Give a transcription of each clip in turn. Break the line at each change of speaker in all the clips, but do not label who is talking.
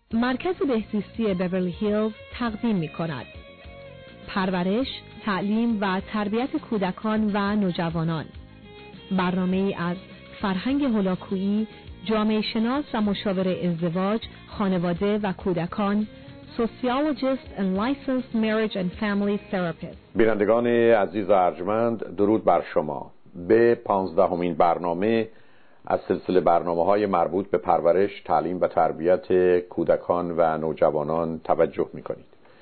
مرکز بهزیستی بیورلی هیلز تقدیم می‌کند پرورش، تعلیم و تربیت کودکان و نوجوانان. برنامه‌ای از فرهنگ هولاکویی، جامعه شناس و مشاور ازدواج، خانواده و کودکان، Sociologist and Licensed Marriage and Family Therapist.
بینندگان عزیز و ارجمند، درود بر شما. به 15مین برنامه از سلسله برنامه‌های مربوط به پرورش، تعلیم و تربیت کودکان و نوجوانان توجه می‌کنید.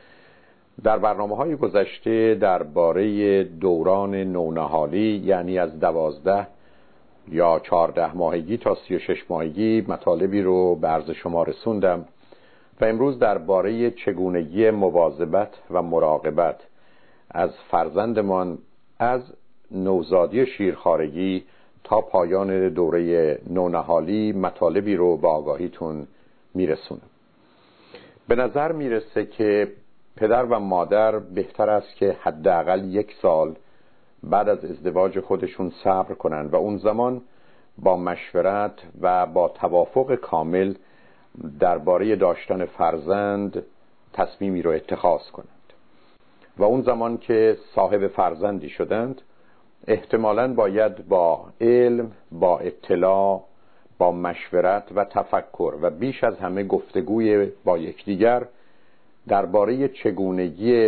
در برنامه‌های گذشته درباره دوران نونهالی، یعنی از 12 یا 14 ماهگی تا 36 ماهگی مطالبی رو به عرض شما رسوندم و امروز درباره چگونگی مواظبت و مراقبت از فرزندمان از نوزادی شیرخوارگی تا پایان دوره نونهالی مطالبی رو به آگاهیتون میرسونم. به نظر میرسه که پدر و مادر بهتر است که حداقل 1 سال بعد از ازدواج خودشون صبر کنن و اون زمان با مشورت و با توافق کامل درباره داشتن فرزند تصمیمی رو اتخاذ کنند و اون زمان که صاحب فرزندی شدند احتمالاً باید با علم، با اطلاع، با مشورت و تفکر و بیش از همه گفتگوی با یکدیگر درباره چگونگی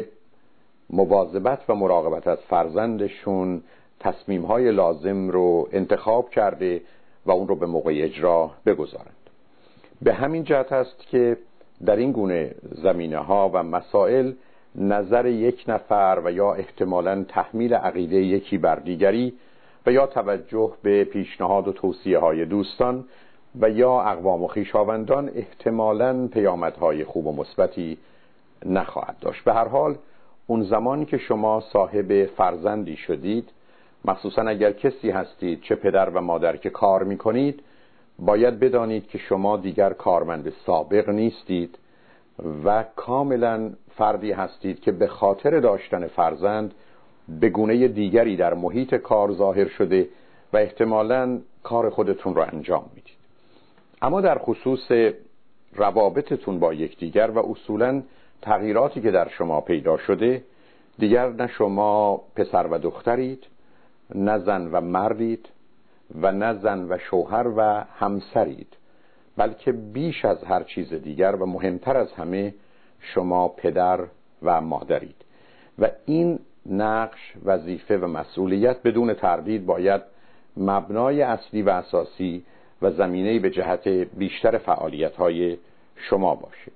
مواظبت و مراقبت از فرزندشون تصمیم‌های لازم رو انتخاب کرده و اون رو به موقع اجرا بگذارند. به همین جهت است که در این گونه زمینه‌ها و مسائل نظر یک نفر و یا احتمالاً تحمیل عقیده یکی بر دیگری و یا توجه به پیشنهاد و توصیه‌های دوستان و یا اقوام و خویشاوندان احتمالاً پیامدهای خوب و مثبتی نخواهد داشت. به هر حال اون زمانی که شما صاحب فرزندی شدید، مخصوصاً اگر کسی هستید چه پدر و مادر که کار می‌کنید، باید بدانید که شما دیگر کارمند سابق نیستید و کاملاً فردی هستید که به خاطر داشتن فرزند به گونه دیگری در محیط کار ظاهر شده و احتمالاً کار خودتون رو انجام میدید. اما در خصوص روابطتون با یکدیگر و اصولاً تغییراتی که در شما پیدا شده، دیگر نه شما پسر و دخترید، نه زن و مردید و نه زن و شوهر و همسرید، بلکه بیش از هر چیز دیگر و مهمتر از همه شما پدر و مادرید و این نقش، وظیفه و مسئولیت بدون تردید باید مبنای اصلی و اساسی و زمینه‌ای به جهت بیشتر فعالیت‌های شما باشه.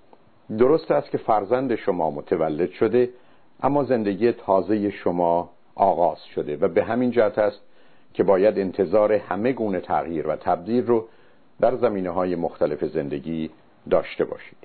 درست است که فرزند شما متولد شده، اما زندگی تازه شما آغاز شده و به همین جهت است که باید انتظار همه گونه تغییر و تبدیل رو در زمینه‌های مختلف زندگی داشته باشید.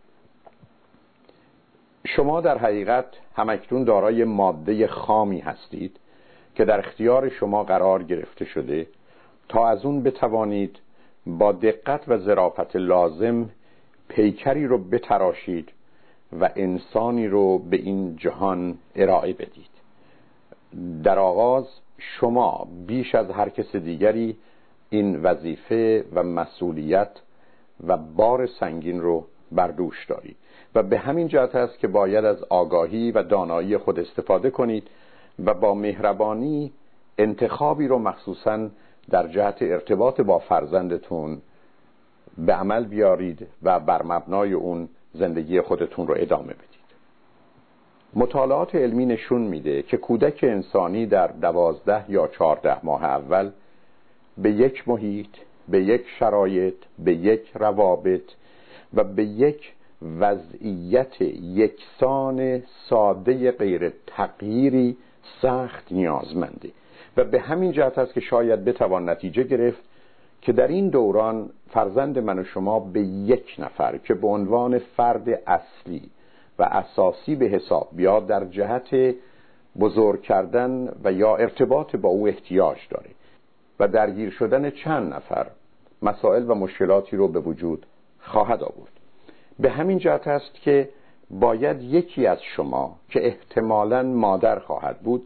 شما در حقیقت همکنون دارای ماده خامی هستید که در اختیار شما قرار گرفته شده تا از اون بتوانید با دقت و ظرافت لازم پیکری رو بتراشید و انسانی رو به این جهان ارائه بدید. در آغاز شما بیش از هر کس دیگری این وظیفه و مسئولیت و بار سنگین رو بر دوش دارید و به همین جهت است که باید از آگاهی و دانایی خود استفاده کنید و با مهربانی انتخابی رو مخصوصاً در جهت ارتباط با فرزندتون به عمل بیارید و بر مبنای اون زندگی خودتون رو ادامه بدید. مطالعات علمی نشون میده که کودک انسانی در 12 یا 14 ماه اول به یک محیط، به یک شرایط، به یک روابط و به یک وضعیت یکسان ساده غیر تغییری سخت نیازمنده و به همین جهت است که شاید بتوان نتیجه گرفت که در این دوران فرزند من و شما به یک نفر که به عنوان فرد اصلی و اساسی به حساب بیاد در جهت بزرگ کردن و یا ارتباط با او احتیاج داره و درگیر شدن چند نفر مسائل و مشکلاتی رو به وجود خواهد آورد. به همین جهت است که باید یکی از شما که احتمالاً مادر خواهد بود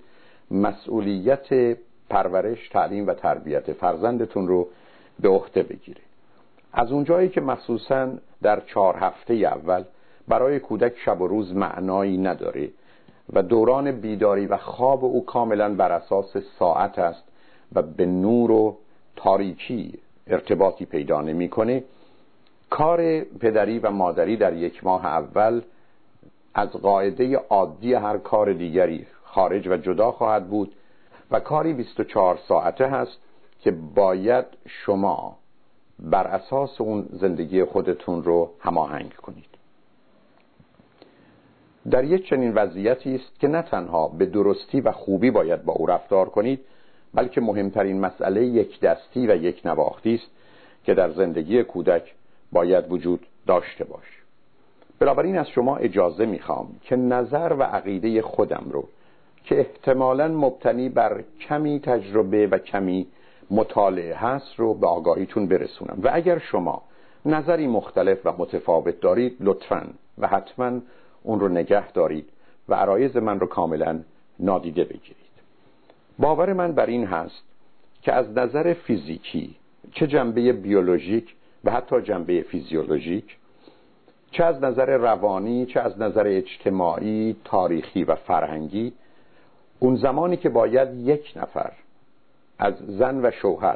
مسئولیت پرورش، تعلیم و تربیت فرزندتون رو به عهده بگیره. از اونجایی که مخصوصاً در 4 هفته اول برای کودک شب و روز معنایی نداره و دوران بیداری و خواب او کاملاً بر اساس ساعت است و به نور و تاریکی ارتباطی پیدا نمی‌کنه، کار پدری و مادری در 1 ماه اول از قاعده عادی هر کار دیگری خارج و جدا خواهد بود و کاری 24 ساعته هست که باید شما بر اساس اون زندگی خودتون رو هماهنگ کنید. در یک چنین وضعیتی است که نه تنها به درستی و خوبی باید با او رفتار کنید، بلکه مهمترین مسئله یک دستی و یک نواختی است که در زندگی کودک باید وجود داشته باشه. بنابراین از شما اجازه میخوام که نظر و عقیده خودم رو که احتمالاً مبتنی بر کمی تجربه و کمی مطالعه هست رو به آگاهیتون برسونم و اگر شما نظری مختلف و متفاوت دارید لطفاً و حتماً اون رو نگه دارید و عرایض من رو کاملاً نادیده بگیرید. باور من بر این هست که از نظر فیزیکی، چه جنبه بیولوژیک و حتی جنبه فیزیولوژیک، چه از نظر روانی، چه از نظر اجتماعی، تاریخی و فرهنگی، اون زمانی که باید یک نفر از زن و شوهر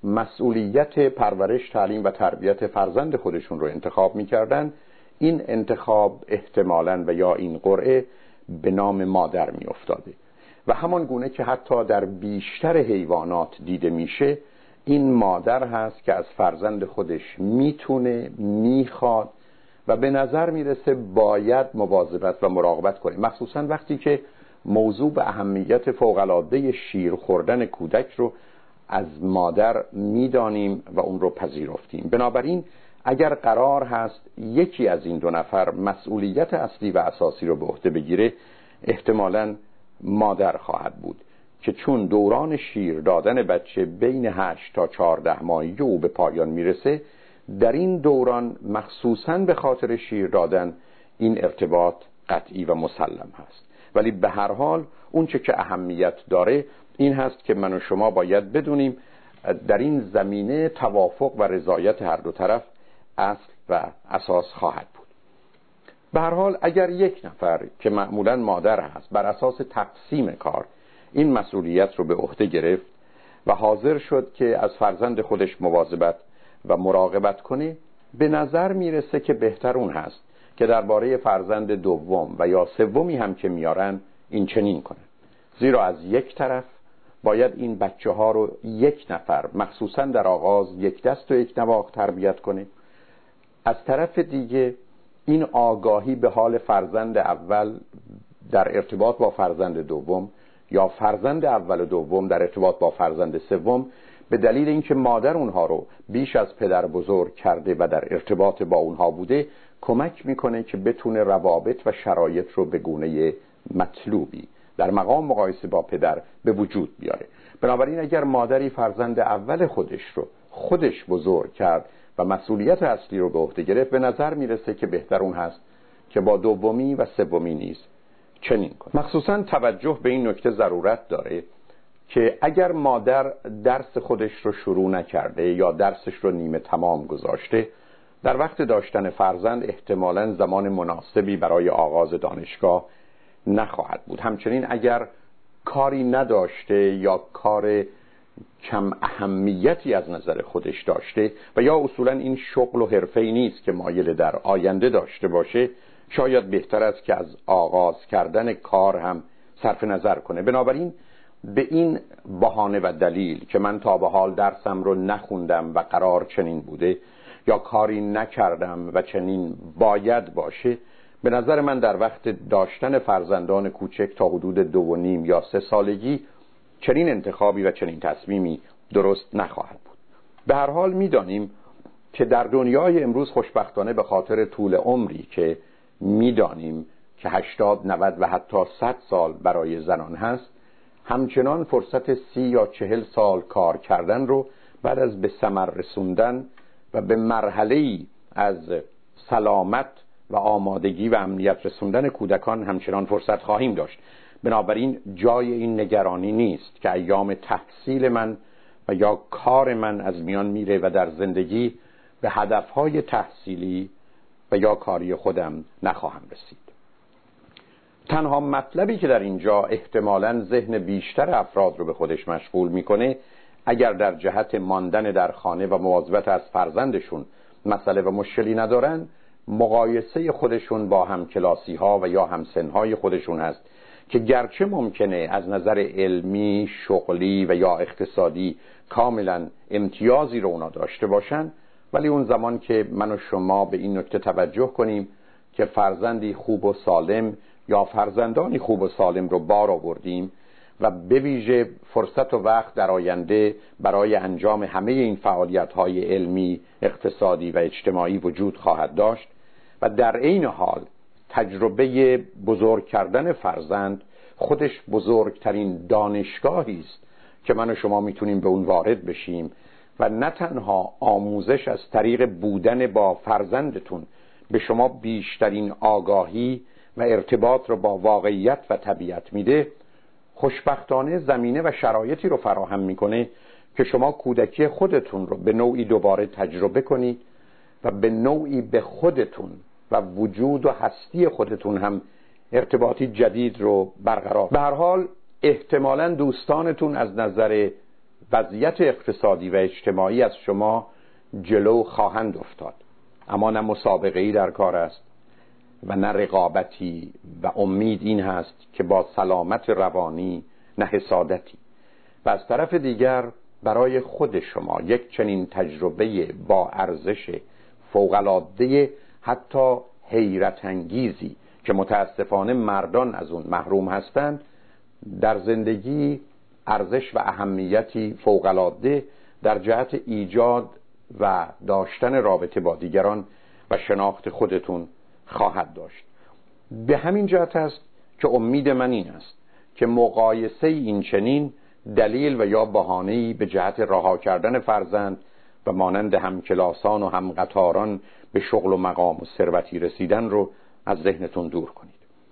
مسئولیت پرورش، تعلیم و تربیت فرزند خودشون رو انتخاب می‌کردن، این انتخاب احتمالاً و یا این قرعه به نام مادر می‌افتاده و همان گونه که حتی در بیشتر حیوانات دیده میشه، این مادر هست که از فرزند خودش میتونه، میخواد و به نظر میرسه باید مواظبت و مراقبت کنه، مخصوصا وقتی که موضوع به اهمیت فوق‌العاده شیر خوردن کودک رو از مادر میدانیم و اون رو پذیرفتیم. بنابراین اگر قرار هست یکی از این 2 نفر مسئولیت اصلی و اساسی رو به عهده بگیره، احتمالاً مادر خواهد بود که چون دوران شیر دادن بچه بین 8 تا 14 ماهگی او به پایان میرسه، در این دوران مخصوصاً به خاطر شیر دادن این ارتباط قطعی و مسلم هست. ولی به هر حال اون چه که اهمیت داره این هست که من و شما باید بدونیم در این زمینه توافق و رضایت هر 2 طرف اصل و اساس خواهد بود. به هر حال اگر یک نفر که معمولاً مادر هست بر اساس تقسیم کار این مسئولیت رو به عهده گرفت و حاضر شد که از فرزند خودش مواظبت و مراقبت کنه، به نظر میرسه که بهتر اون هست که درباره فرزند دوم و یا سومی هم که میارن این چنین کنه، زیرا از یک طرف باید این بچه ها رو یک نفر مخصوصا در آغاز یک دست و یک نواخت تربیت کنه، از طرف دیگه این آگاهی به حال فرزند اول در ارتباط با فرزند دوم یا فرزند اول و دوم در ارتباط با فرزند سوم به دلیل اینکه مادر اونها رو بیش از پدر بزرگ کرده و در ارتباط با اونها بوده کمک میکنه که بتونه روابط و شرایط رو به گونه مطلوبی در مقام مقایسه با پدر به وجود بیاره. بنابراین اگر مادری فرزند اول خودش بزرگ کرد و مسئولیت اصلی رو به عهده گرفت، به نظر میرسه که بهتر اون هست که با دومی و سومی نیز چنین کنه. مخصوصا توجه به این نکته ضرورت داره که اگر مادر درس خودش رو شروع نکرده یا درسش رو نیمه تمام گذاشته، در وقت داشتن فرزند احتمالاً زمان مناسبی برای آغاز دانشگاه نخواهد بود. همچنین اگر کاری نداشته یا کار کم اهمیتی از نظر خودش داشته و یا اصولاً این شغل و حرفه‌ای نیست که مایل در آینده داشته باشه، شاید بهتر است که از آغاز کردن کار هم صرف نظر کنه. بنابراین به این بهانه و دلیل که من تا به حال درسم رو نخوندم و قرار چنین بوده یا کاری نکردم و چنین باید باشه، به نظر من در وقت داشتن فرزندان کوچک تا حدود 2.5 یا 3 سالگی چنین انتخابی و چنین تصمیمی درست نخواهد بود. به هر حال میدانیم که در دنیای امروز خوشبختانه به خاطر طول عمری که میدانیم که 80 90 و حتی 100 سال برای زنان هست، همچنان فرصت 30 یا 40 سال کار کردن رو بعد از به ثمر رسوندن و به مرحله‌ای از سلامت و آمادگی و امنیت رسوندن کودکان همچنان فرصت خواهیم داشت. بنابراین جای این نگرانی نیست که ایام تحصیل من و یا کار من از میان میره و در زندگی به هدفهای تحصیلی و یا کاری خودم نخواهم رسید. تنها مطلبی که در اینجا احتمالاً ذهن بیشتر افراد رو به خودش مشغول میکنه، اگر در جهت ماندن در خانه و مواظبت از فرزندشون مسئله و مشکلی ندارن، مقایسه خودشون با همکلاسی ها و یا همسنهای خودشون هست که گرچه ممکنه از نظر علمی، شغلی و یا اقتصادی کاملا امتیازی رو اونا داشته باشن، ولی اون زمان که من و شما به این نکته توجه کنیم که فرزندی خوب و سالم یا فرزندانی خوب و سالم رو بار آوردیم و به ویژه فرصت و وقت در آینده برای انجام همه این فعالیت‌های علمی، اقتصادی و اجتماعی وجود خواهد داشت و در عین حال تجربه بزرگ کردن فرزند خودش بزرگترین دانشگاهی است که من و شما میتونیم به اون وارد بشیم و نه تنها آموزش از طریق بودن با فرزندتون به شما بیشترین آگاهی و ارتباط رو با واقعیت و طبیعت میده، خوشبختانه زمینه و شرایطی رو فراهم میکنه که شما کودکی خودتون رو به نوعی دوباره تجربه کنید و به نوعی به خودتون و وجود و هستی خودتون هم ارتباطی جدید رو برقرار. به هر حال احتمالاً دوستانتون از نظر وضعیت اقتصادی و اجتماعی از شما جلو خواهند افتاد، اما نه مسابقه‌ای در کار است و نه رقابتی و امید این هست که با سلامت روانی، نه حسادتی. و از طرف دیگر برای خود شما یک چنین تجربه با ارزش فوق‌العاده، حتی حیرت انگیزی که متاسفانه مردان از اون محروم هستند، در زندگی ارزش و اهمیتی فوق‌العاده در جهت ایجاد و داشتن رابطه با دیگران و شناخت خودتون خواهد داشت. به همین جهت است که امید من این است که مقایسه این چنین دلیل و یا بهانه‌ای به جهت رها کردن فرزند و مانند همکلاسان و همقطاران به شغل و مقام و ثروتی رسیدن رو از ذهنتون دور کنید.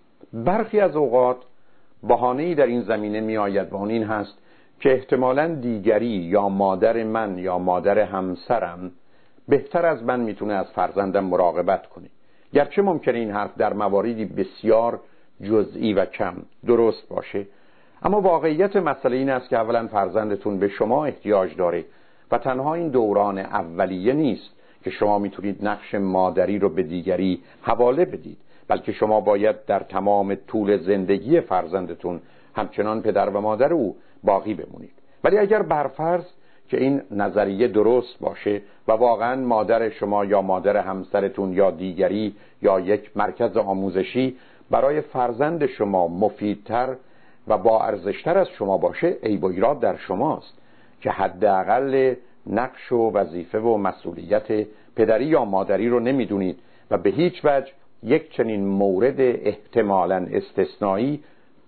برخی از اوقات بهانه‌ای در این زمینه می آید و اون این هست که احتمالاً دیگری یا مادر من یا مادر همسرم بهتر از من میتونه از فرزندم مراقبت کنه. گرچه ممکنه این حرف در مواردی بسیار جزئی و کم درست باشه، اما واقعیت مسئله این است که اولا فرزندتون به شما احتیاج داره و تنها این دوران اولیه نیست که شما میتونید نقش مادری رو به دیگری حواله بدید، بلکه شما باید در تمام طول زندگی فرزندتون همچنان پدر و مادر او باقی بمونید. ولی اگر برفرض که این نظریه درست باشه و واقعا مادر شما یا مادر همسرتون یا دیگری یا یک مرکز آموزشی برای فرزند شما مفیدتر و با ارزشتر از شما باشه، عیب و ایراد در شماست که حداقل نقش و وظیفه و مسئولیت پدری یا مادری رو نمیدونید و به هیچ وجه یک چنین مورد احتمالاً استثنایی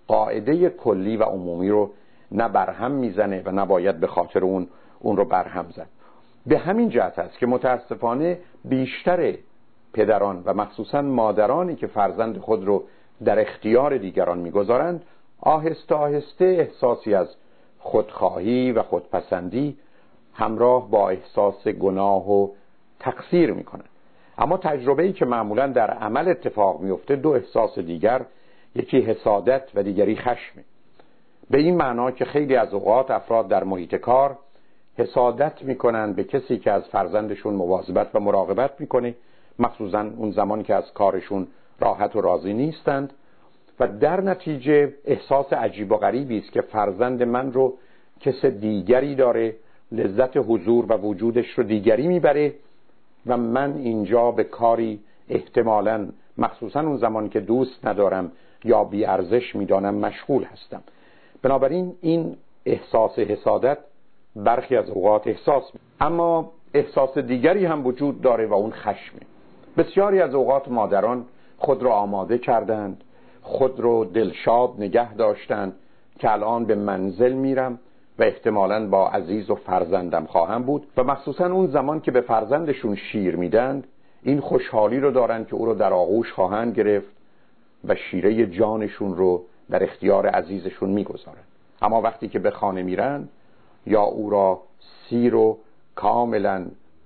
قاعده کلی و عمومی رو نه برهم میزنه و نباید به خاطر اون رو برهم زد. به همین جهت است که متاسفانه بیشتر پدران و مخصوصاً مادرانی که فرزند خود رو در اختیار دیگران میگذارند، آهسته آهسته احساسی از خودخواهی و خودپسندی همراه با احساس گناه و تقصیر میکنند. اما تجربه‌ای که معمولاً در عمل اتفاق میفته دو احساس دیگر، یکی حسادت و دیگری خشمه. به این معنا که خیلی از اوقات افراد در محیط کار حسادت میکنن به کسی که از فرزندشون مواظبت و مراقبت میکنه، مخصوصا اون زمان که از کارشون راحت و راضی نیستند، و در نتیجه احساس عجیب و غریبی است که فرزند من رو کس دیگری داره، لذت حضور و وجودش رو دیگری میبره و من اینجا به کاری احتمالاً مخصوصا اون زمان که دوست ندارم یا بی ارزش میدانم مشغول هستم. بنابراین این احساس حسادت برخی از اوقات احساس اما احساس دیگری هم وجود داره و اون خشمه. بسیاری از اوقات مادران خود را آماده کردند، خود رو دلشاد نگه داشتند که الان به منزل میرم و احتمالاً با عزیز و فرزندم خواهم بود، و مخصوصا اون زمان که به فرزندشون شیر میدند این خوشحالی رو دارن که او رو در آغوش خواهند گرفت و شیره جانشون رو در اختیار عزیزشون میگذارن. اما وقتی که به خانه میرن یا او را سیر و کاملا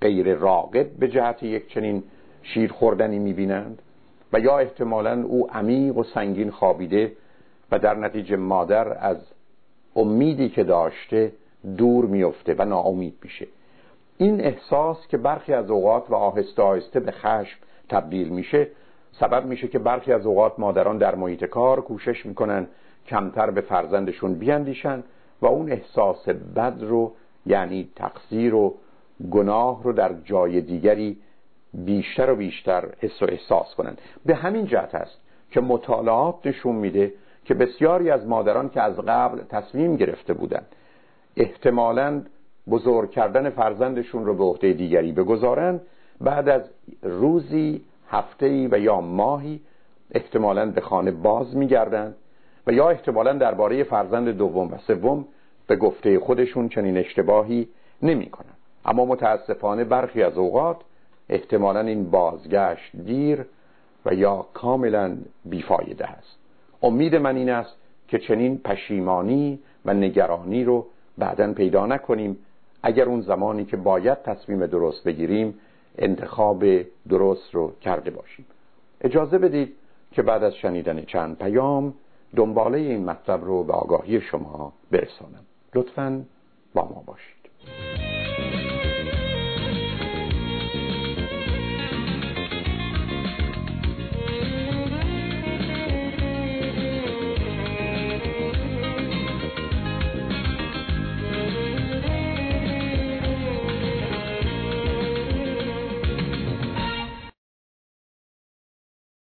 غیر راغب به جهت یک چنین شیر خوردنی می‌بینند و یا احتمالاً او عمیق و سنگین خوابیده و در نتیجه مادر از امیدی که داشته دور میفته و ناامید میشه. این احساس که برخی از اوقات و آهسته آهسته به خشم تبدیل میشه سبب میشه که برخی از اوقات مادران در محیط کار کوشش میکنن کمتر به فرزندشون بیاندیشن و اون احساس بد رو، یعنی تقصیر و گناه رو، در جای دیگری بیشتر و بیشتر حس و احساس کنن. به همین جهت است که مطالعات نشون میده که بسیاری از مادران که از قبل تصمیم گرفته بودند احتمالاً بزرگ کردن فرزندشون رو به عهده دیگری بگذارن، بعد از روزی، هفته‌ای و یا ماهی احتمالاً به خانه باز میگردن و یا احتمالاً درباره فرزند دوم و سوم به گفته خودشون چنین اشتباهی نمی کنن. اما متاسفانه برخی از اوقات احتمالاً این بازگشت دیر و یا کاملاً بیفایده است. امید من این است که چنین پشیمانی و نگرانی رو بعداً پیدا نکنیم اگر اون زمانی که باید تصمیم درست بگیریم انتخاب درست رو کرده باشیم. اجازه بدید که بعد از شنیدن چند پیام دنباله این مطلب رو به آگاهی شما برسانم. لطفاً با ما باشید.